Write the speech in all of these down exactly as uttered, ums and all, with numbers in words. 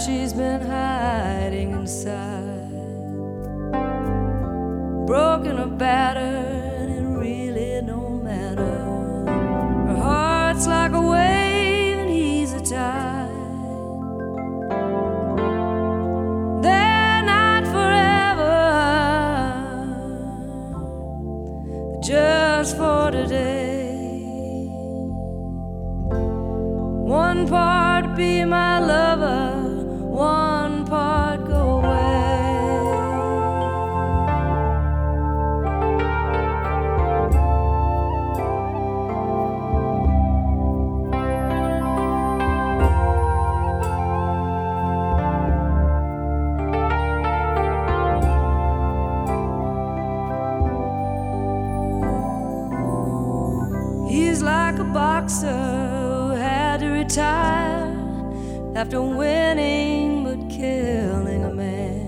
she's been hiding inside. Broken or battered, it really don't matter. Her heart's like a wave and he's a tide. They're not forever, just for today. One part be my lover, one part go away. He's like a boxer who had to retire after winning but killing a man.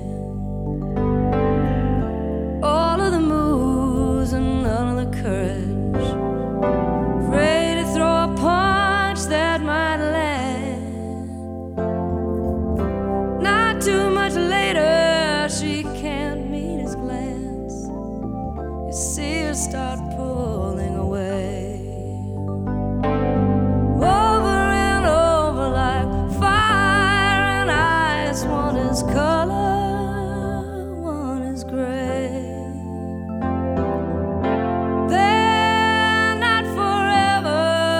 All of the moves and none of the courage, afraid to throw a punch that might land. Not too much later, she can't meet his glance. You see her start pulling away. Color, one is gray. They're not forever,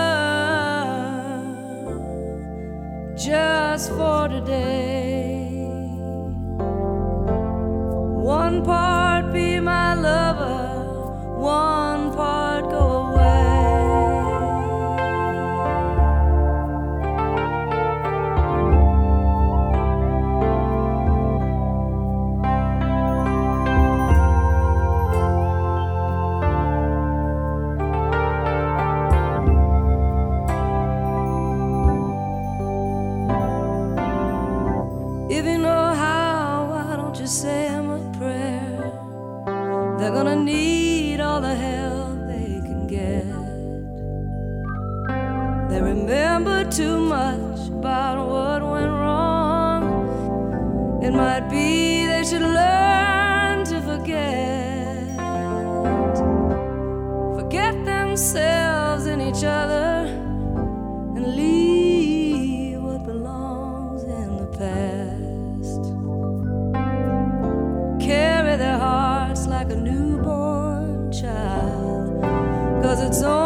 just for today. One part be my lover, one part go away. If you know how, why don't you say them a prayer? They're gonna need all the help they can get. They remember too much about what went wrong. It might be they should learn to forget. Forget themselves and each other and leave what belongs in the past. Carry their hearts like a newborn child, 'cause it's only